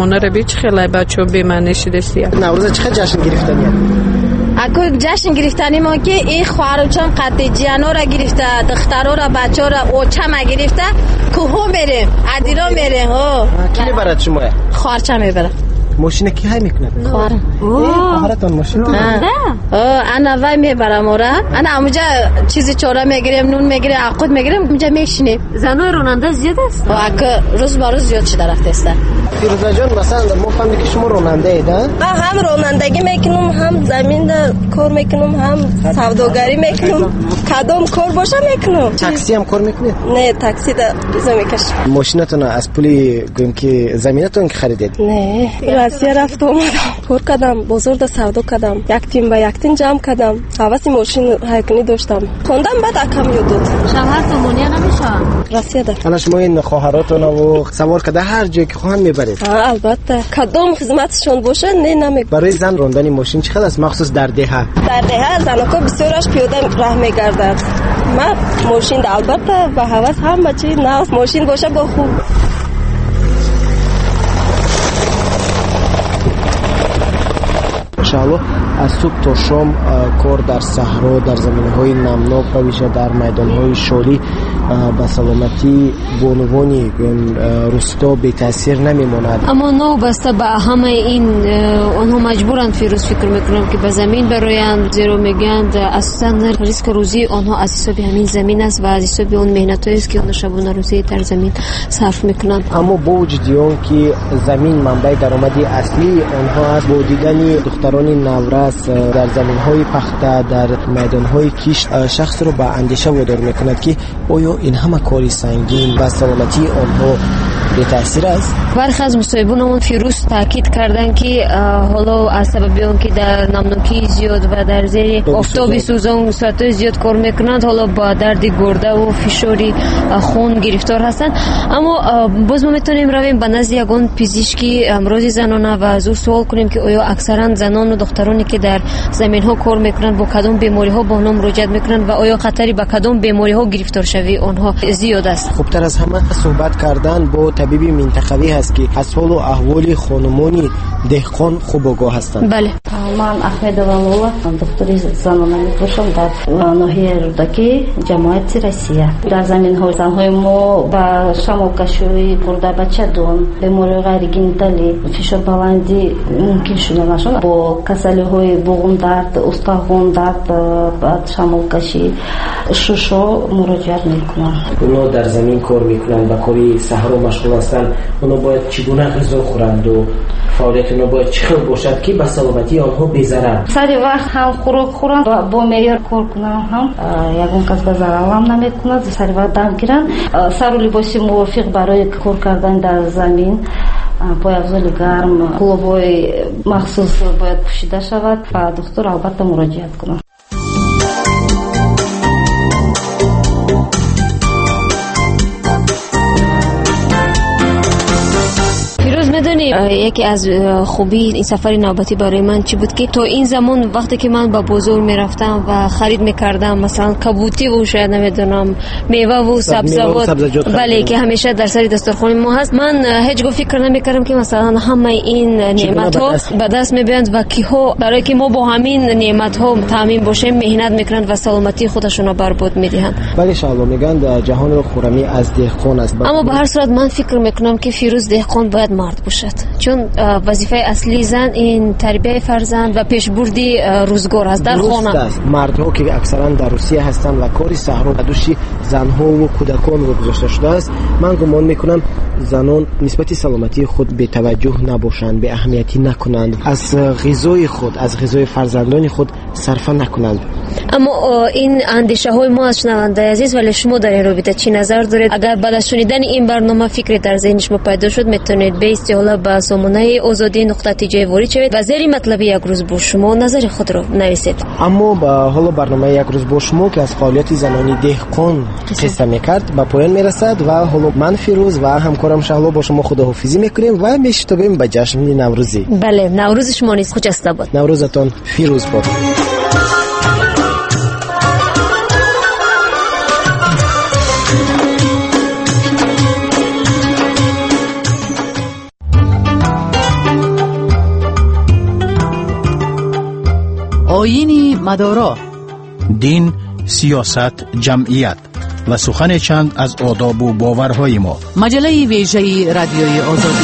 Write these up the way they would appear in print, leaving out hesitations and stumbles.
زمانه رو بیچ خیلی بچه به من نشیدستی. نوروز چقدر جشن گرفتنیه؟ اکو جشن گرفتنی ما که این خواهرچم قطع جیانا را گرفته، دخترا را بچه را اوچم گرفته که هم بریم عدیرا میره. کی میبرد شما؟ خواهرچم میبره. ماشین کی های میکنه؟ خواهرتان ماشین انا وای میبرم آره. انا اونجا چیزی چوره میگیریم، نون میگیریم، عقد میگیریم، اونجا میشینیم. زنای راننده زیاد است؟ اکو روز با روز زیاد شده رفته است. فیروزه جان مثلا ما فهمیدیم که شما راننده اید؟ هم رانندگی میکنم، هم زمین در کار میکنم، هم سوداگری میکنم. کدام کار باشه میکنم. تاکسی هم کار میکنید؟ نه تاکسی در بیزا میکشم. ماشینتون از پولی گویم که زمینتون که خریدید؟ نه روسیه رفت اومدم، کار کردم، بازار در سودا کردم، یک تیم به یک تیم جمع کردم، حواس ماشین هایکنی داشتم، خوندم بعد اکم یاد داد. شوهر تو مونیا نمیشه؟ روسیه در. حالا شما این خواهراتون رو سوار کرده هر جایی که خواهن میبرید؟ البته کدام خدمتشون باشه نه نمیگم. برای زن راندن ماشین چقدر است مخصوص در دهه؟ در دهه زنکا بسیارش پیاده راه میگردد. من ماشین البته به هواس هم بچی نه ماشین باشه با خوب. انشاءالله از صبح تا شام کار در صحرا، در زمینهای نمناک و ویژه در میدانهای شالی به سلامتی بانوانی روستا بی تاثیر نمیماند. اما نو بسته به همه این آنها مجبورند فیروز فکر میکنم که به زمین برایند، زیرا میگند اصلا ریسک روزی آنها از حساب همین زمین است و از حساب اون مهنتایی است که آنها شبانه روزی در زمین صرف میکنند. اما با وجود آن که زمین منبع درآمدی اصلی آنها است، با دیدن دختران نورس در زمینهای پخته، در میدانهای کشت، شخص رو به اندیشه وادار میکند که آیا این همه کاری سنگین و سلامتی آنها به تاثیر است؟ برخی از مصاحبان فیروز تاکید کردند که حالا از سبب اون که در نمناکی زیاد و در زیر آفتاب سوزان ساعت زیاد کار میکنند، حالا با درد گرده و فشاری خون گرفتار هستند. اما باز ما میتونیم رویم به نزد یگان پزشکی امراض زنانه و از او سوال کنیم که آیا اکثرا زنان و دخترانی که در زمین ها کار میکنند با کدام بیماری ها با آنها مراجعه میکنند و آیا خطری به کدام بیماری ها گرفتار شوی آنها زیاد است؟ خوبتر از همه صحبت کردن با طبیب منطقوی هست که از حال و احوال خانمانی دهقان خوب آگاه هستند. بله. من احمدова دکتری زنانه میباشم در ناحیه رودکی جمعیت روسیه. در زمین های زنهای ما با شمالکشی برده بچه دون بیماری غیر گنیتالی فشار بلندی ممکن شده نشون با کسلی های بوغون درد، استخوان درد، بعد شمالکشی شوشو مراجعت میکنن. اونا در زمین کار میکنن و کاری صحرا مشغول هستن. اونا باید چگونه غذا خورند و فعالیت اونا باید چه باشد که به سلامتی آنها بی‌ضرر؟ سری وقت هم خوراک خورن و با معیار کار کنن، هم یگان کس به ضرر هم نمیکنند. سری وقت دم گیرن، سر و لباسی موافق برای کار کردن در زمین، پایافزال گرم، کلوبای مخصوص باید پوشیده شود و دکتر البته مراجعت کنند. یکی از خوبی این سفر نوبتی برای من چی بود که تو این زمان وقتی که من با بازار میرفتم و خرید میکردم مثلا کبوتی و شاید نمیدونم میوه و سبزیجات، بله که همیشه در سر دسترخوان ما هست، من هیچ گونه فکر نمیکردم که مثلا همه این نعمت ها به دست میبرند و کی ها برای که ما با همین نعمت ها تامین باشیم مهنت میکنند و سلامتی خودشون رو برباد میدهند. ولی ان شاء الله میگن جهان رو خرمی از دهقان است. اما به هر صورت من فکر میکنم که فیروز دهقان باید مرد باشد، چون وظیفه اصلی زن این تربیت فرزند و پیشبردی روزگار است در خانه. مردها که اکثرا در روسیه هستند و کاری صحرا به دوش زنها و کودکان رو گذاشته شده است، من گمان میکنم زنان نسبت سلامتی خود به توجه نباشند، به اهمیتی نکنند، از غذای خود، از غذای فرزندان خود صرف نکنند. اما این اندیشه های ما از شنونده عزیز، ولی شما در این رابطه چی نظر دارید؟ اگر بعد از شنیدن این برنامه فکری در ذهن شما پیدا شد، میتونید به استحاله به سامانه آزادی نقطه تیجی وارد شوید و زیر مطلب یک روز با شما نظر خود را نویسید. اما با حالا برنامه یک روز با شما که از فعالیت زنانی دهقان قصه میکرد به پایان میرسد و حالا من فیروز و همکارم شهلا با شما خداحافظی میکنیم و میشتابیم به جشن نوروزی. بله، نوروز شما نیز خجسته باد. نوروزتان فیروز باد. آیین مدارا، دین، سیاست، جمعیت و سخن چند از آداب و باورهای ما. مجله ویژه رادیوی آزادی.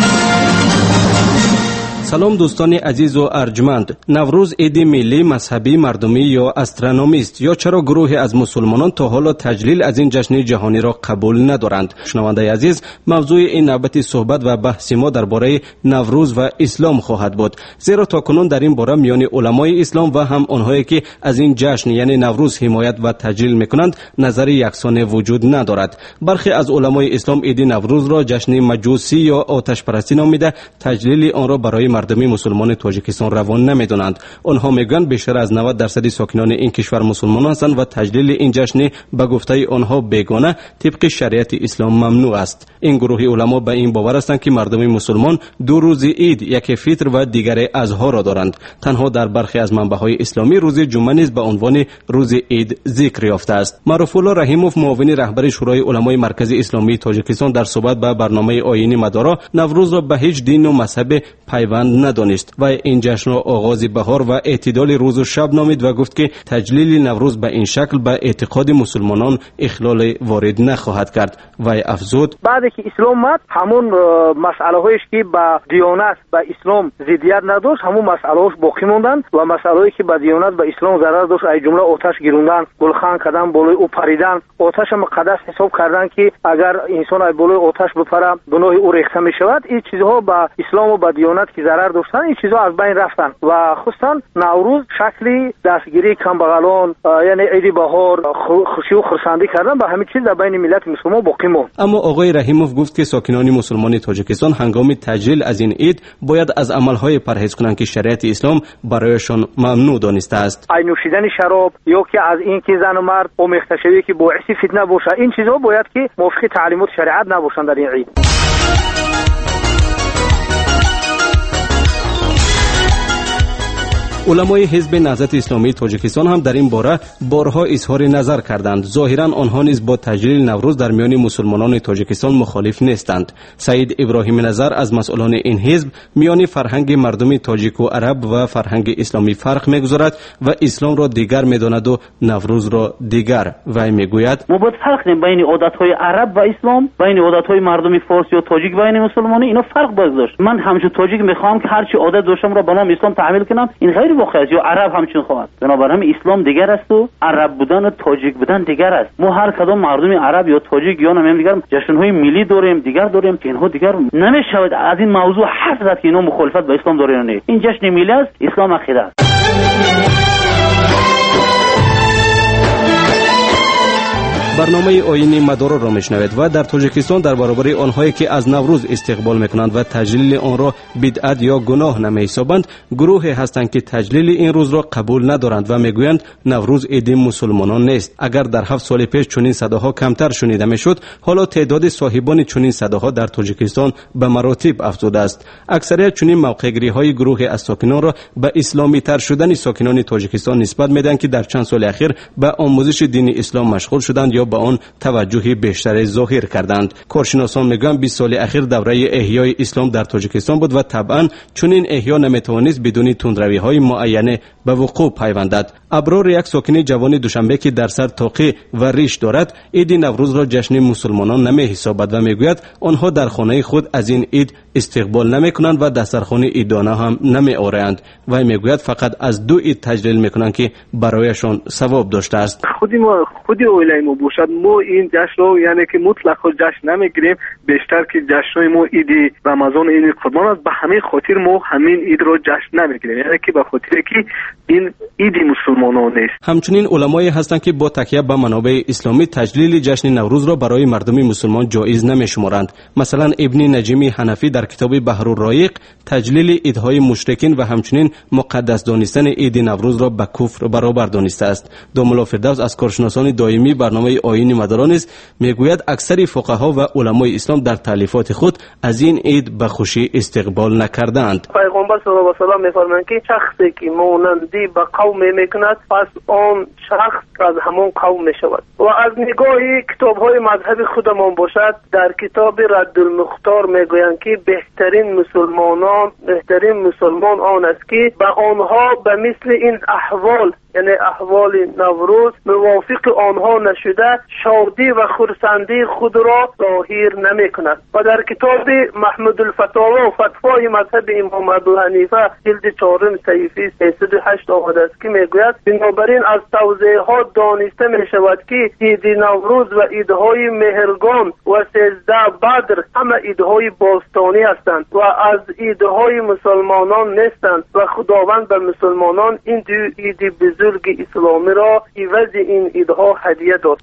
سلام دوستان عزیز و ارجمند. نوروز عید ملی، مذهبی، مردمی یا استرونومی است، یا چرا گروهی از مسلمانان تا حالا تجلیل از این جشن جهانی را قبول ندارند؟ شنونده عزیز، موضوع این نوبت صحبت و بحث ما درباره نوروز و اسلام خواهد بود، زیرا تاکنون در این باره میان علمای اسلام و هم آنهایی که از این جشن یعنی نوروز حمایت و تجلیل میکنند نظر یکسان وجود ندارد. برخی از علمای اسلام عید نوروز را جشن مجوسی یا آتش پرستی نامیده تجلیل آن را برای مردمی مسلمان تاجیکستان روان نمیدونند. آنها میگویند بیشتر از 90% ساکنان این کشور مسلمان هستند و تجلیل این جشن به گفته آنها بیگانه طبق شریعت اسلام ممنوع است. این گروه علما به این باور هستند که مردم مسلمان دو روز عید، یکی فطر و دیگر اضحی را دارند. تنها در برخی از منبع‌های اسلامی روز جمعه نیز به عنوان روز عید ذکر یافته است. معروف الله رحیموف، معاون رهبر شورای علمای مرکز اسلامی تاجیکستان، در صحبت به برنامه آیین مدارا نوروز را به هیچ دین و مذهب پیوند ندانست و این جشن را آغاز بهار و اعتدال روز و شب نامید و گفت که تجلیل نوروز به این شکل به اعتقاد مسلمانان اخلال وارد نخواهد کرد. و افزود بعدی که اسلام اومد همون مسئله هایش که با دیانت با اسلام ضدیت نداشت همون مسئله هاش باقی موندن و مسئله هایی که با دیانت با اسلام ضرر داشت از جمله آتش گیروندن، گلخان کردن، بالای او پریدن، آتش مقدس حساب کردن که اگر انسان از بالای آتش بپره گناه او ریخته می شود. این چیزها با اسلام و با دیانت که ضرر داشتن این چیزها از بین رفتن و خصوصا نوروز شکلی دستگیری کمبغلان یعنی عید بهار، خوشی و خرسندی کردن به همین چیز در بین ملت مسلمان باقی موند. اما آقای رحیموف گفت که ساکنان مسلمان تاجیکستان هنگام تجلیل از این عید باید از عملهای پرهیز کنند که شریعت اسلام برایشان ممنوع دانسته است. ای نوشیدن شراب یا که از این که زن و مرد آمیخته شوی که باعث فتنه باشه، این چیزها باید که موافق تعلیمات شریعت نباشند در این عید. علمای حزب نهضت اسلامی تاجیکستان هم در این باره بارها اظهار نظر کردند. ظاهرا آنها نیز با تجلیل نوروز در میان مسلمانان تاجیکستان مخالف نیستند. سعید ابراهیم نظر از مسئولان این حزب میان فرهنگ مردم تاجیک و عرب و فرهنگ اسلامی فرق میگذارد و اسلام را دیگر میداند و نوروز را دیگر. و میگوید ما باید فرق کنیم بین عادت‌های عرب و اسلام، بین عادت‌های مردم فارسی و تاجیک بین مسلمانان. اینا فرق باید داشت. من همچون تاجیک میخوام که هر چی عادت داشتم را به نام اسلام تعمیل کنم، این غیر واقعی است. یا عرب همچنین خواهد. بنابراین اسلام دیگر است و عرب بودن و تاجیک بودن دیگر است. ما هر کدام مردم عرب یا تاجیک یا نمیم دیگر جشن‌های ملی داریم، دیگر داریم که اینها دیگر نمیشود از این موضوع حرف زد که اینا مخالفت با اسلام دارن. نه، این جشن ملی است، اسلام عقیده است. برنامه آیین مدارا را میشنوید و در تاجیکستان در برابر آنهایی که از نوروز استقبال میکنند و تجلیل آن را بدعت یا گناه نمیحسابند، گروهی هستند که تجلیل این روز را قبول ندارند و میگویند نوروز عید مسلمانان نیست. اگر در 7 سال پیش چنین صداها کمتر شنیده میشد، حالا تعداد صاحبان چنین صداها در تاجیکستان به مراتب افزوده است. اکثریت چنین موقع‌گیری های گروه از ساکنان را به اسلامی تر شدن ساکنان تاجیکستان نسبت میدن که در چند سال اخیر به آموزش دین اسلام مشغول شدند یا به آن توجه بیشتری ظاهر کردند. کارشناسان میگویند 20 سال اخیر دوره احیای اسلام در تاجیکستان بود و طبعا چنین احیا نمیتوانست بدون تندروی‌های معینه به وقوع پیوندد. ابرار، یک ساکن جوان دوشنبه که در سر طاقه و ریش دارد، عید نوروز را جشن مسلمانان نمیحسابد و میگوید آنها در خانه خود از این عید استقبال نمیکنند و دسترخوان عیدانه هم نمیآورند و میگوید فقط از 2 عید تجلیل میکنند که برایشان ثواب داشته است. خودی اویلای ما باشد ما این جشن رو یعنی که مطلق جشن نمیگیریم، بیشتر که جشنای ما عید رمضان، عید قربان است، به همین خاطر ما همین عید رو جشن نمیگیریم، یعنی که به خاطر که این عید مسلمانان نیست. همچنین علمایی هستند که با تکیه به منابع اسلامی تجلیل جشن نوروز را برای مردم مسلمان جایز نمیشمارند. مثلا ابن نجیمی حنفی در کتاب بحر الرایق تجلیل عیدهای مشرکین و همچنین مقدس دانستن عید نوروز را به کفر برابر دانسته است. داملا فردوس از کارشناسان دائمی برنامه آیین مدارا نیز میگوید اکثر فقها و علمای اسلام در تالیفات خود از این عید به خوشی استقبال نکردند. پیغمبر صلی الله علیه و آله می‌فرمایند که شخصی که مانندی به قوم میکند پس آن شخص از همون قوم میشود. و از نگاه کتاب‌های مذهب خودمان باشد، در کتاب رد المختار میگویند که بهترین مسلمان آن است که به آنها به مثل این احوال، یعنی احوال نوروز، موافق آنها نشده شادی و خرسندی خود را ظاهر نمی کند. و در کتاب محمود الفتاوا فتوای مذهب امام ابو حنیفه جلد 4 صفحه 308 آمده است که میگوید بنابراین از توضیحات دانسته می شود که عید نوروز و عیدهای مهرگان و 13 بدر همه عیدهای باستانی هستند و از عیدهای مسلمانان نیستند و خداوند به مسلمانان این دو عید بزرگ اسلامی را عوض این عیدها هدیه داد.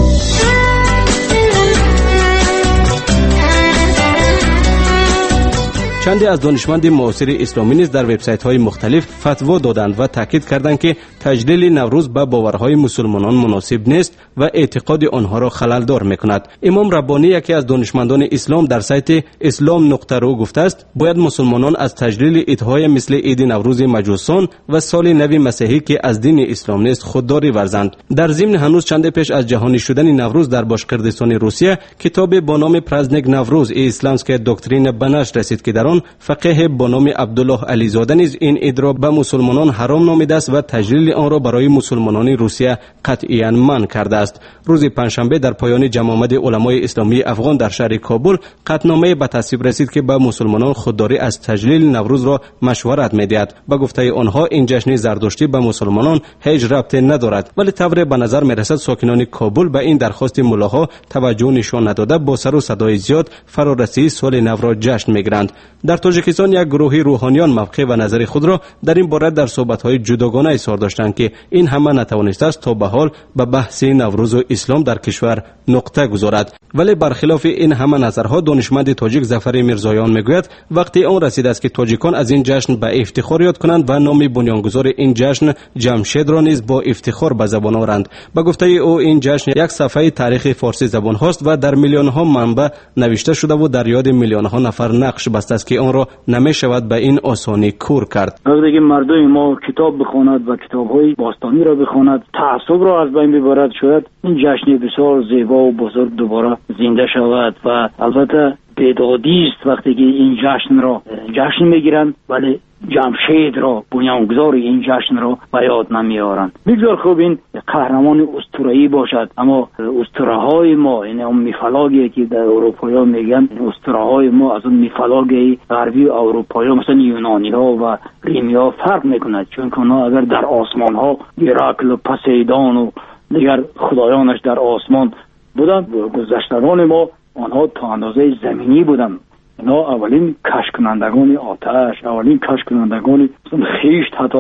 چندی از دانشمند معاصر اسلامی نیز در وبسایت‌های مختلف فتوا دادند و تاکید کردند که تجلیل نوروز به باورهای مسلمانان مناسب نیست و اعتقاد آنها را خلل‌دار می‌کند. امام ربانی، یکی از دانشمندان اسلام، در سایت islam.ru گفته است باید مسلمانان از تجلیل عیدهای مثل عید نوروز مجوسان و سال نو مسیحی که از دین اسلام نیست خودداری ورزند. در ضمن هنوز چند پیش از جهانی شدن نوروز در باشقردستان روسیه کتاب با نام پرازنیک نوروز اسلامسکه دکترین به نشر رسید که در آن فقیه با نام عبدالله علیزاده نیز این عید را به مسلمانان حرام نامیده است و تجلیل آن را برای مسلمانان روسیه قطعاً منع کرده است. روز پنجشنبه در پایان جمع آمد علمای اسلامی افغان در شهر کابل قطعنامه به تصویب رسید که به مسلمانان خودداری از تجلیل نوروز را مشورت می‌دهد. به گفته آنها این جشن زردشتی به مسلمانان هیچ ربطی ندارد، ولی طور به نظر می‌رسد ساکنان کابل به این درخواست ملاها توجه نشان نداده با سر و صدای زیاد فرارسی سال نو را جشن می‌گیرند. در تاجیکستان یک گروه روحانیان موقع و نظر خود را در این باره در صحبت‌های جداگانه اظهار داشتند که این همه نتوانسته است تا به حال به بحث نوروز و اسلام در کشور نقطه گذارد. ولی برخلاف این همه نظرها دانشمند تاجیک ظفر میرزایان میگوید وقتی آن رسیده است که تاجیکان از این جشن به افتخار یاد کنند و نام بنیانگذار این جشن جمشید را نیز با افتخار به زبان آورند. به گفته او این جشن یک صفحه تاریخ فارسی زبان هاست و در میلیون ها منبع نوشته شده و در یاد میلیون ها نفر نقش بسته است که آن را نمی شود به این آسانی کور کرد. وقتی که مردم ما کتاب بخواند و کتاب‌های باستانی را بخواند، تعصب را از بین ببرد، شاید این جشن بسیار زیبا و بزرگ دوباره زنده شود. و البته بیدادی است وقتی که این جشن را جشن میگیرند ولی جمشید را بنیانگذار این جشن را به یاد نمیارند. بسیار خوب این قهرمان اسطوره‌ای باشد، اما اسطوره‌های ما، یعنی اون میفلاگی که در اروپا میگن، اسطوره‌های ما از اون میفلاگی غربی اروپایی مثلا یونانی‌ها و ریمی‌ها فرق میکند، چون که اونها اگر در آسمان‌ها هرکل و پوسیدون و دیگر خدایانش در آسمان بودند، گذشتگان ما آنها تا اندازه زمینی بودند. اینا اولین کشف کنندگان آتش، اولین کشف کنندگان خیشت، حتی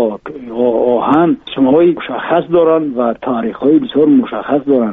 آهن، شماهای مشخص دارند و تاریخ‌های بسیار مشخص دارند.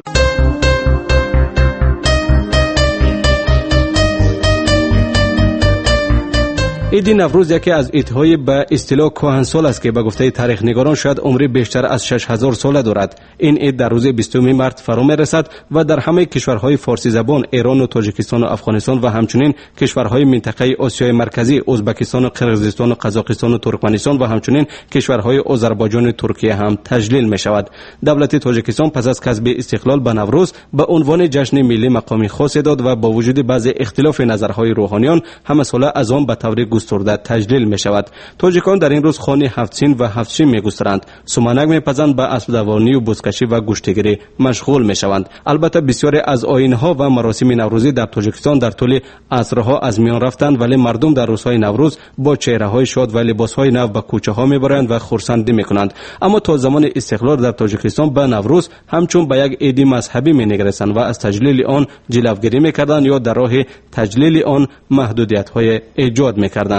عید نوروز یکی از عیدهای به اصطلاح کهنسال است که به گفته تاریخ نگاران شاید عمری بیشتر از 6000 ساله دارد. این عید در روز 20 مارس فرا می‌رسد و در همه کشورهای فارسی زبان، ایران و تاجیکستان و افغانستان و همچنین کشورهای منطقه آسیای مرکزی، ازبکستان و قرقیزستان و قزاقستان و ترکمنستان و همچنین کشورهای آذربایجان و ترکیه هم تجلیل می‌شود. دولت تاجیکستان پس از کسب استقلال به نوروز به عنوان جشن ملی مقامی خاص داد و با وجود بعضی اختلاف نظرهای روحانیان همه ساله از آن به طور گسترده تجلیل می شود. تاجیکان در این روز خوان 7 سین و 7 شیم می گسترند، سومنک می پزند، به اسب دوانی و بزکشی و گوشتگیری مشغول می شوند. البته بسیاری از آیین‌ها و مراسم نوروزی در تاجیکستان در طول عصرها از میان رفتند، ولی مردم در روزهای نوروز با چهره‌های شاد و لباس‌های نو به کوچه‌ها می‌برند و خرسندی می‌کنند. اما تا زمان استقلال در تاجیکستان به نوروز همچون به یک عید مذهبی می‌نگریستند و از تجلیل آن جلوگیری می‌کردند یا در راه تجلیل آن محدودیت‌های ایجاد می‌کردند.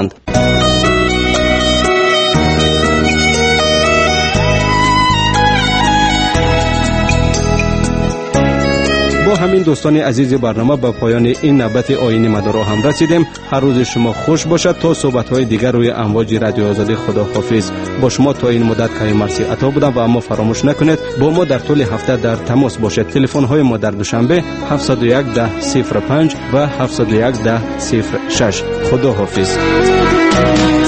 با با همین دوستان عزیز برنامه به پایان این نوبت آیین مدارا هم رسیدیم. هر روز شما خوش باشد. تا صحبت‌های دیگر روی امواج رادیو آزادی. خداحافظ. با شما تا این مدت که مرسی عطا بودم و اما فراموش نکنید با ما در طول هفته در تماس باشید. تلفن های ما در دوشنبه 701 10 05 و 701 10 06. خداحافظ.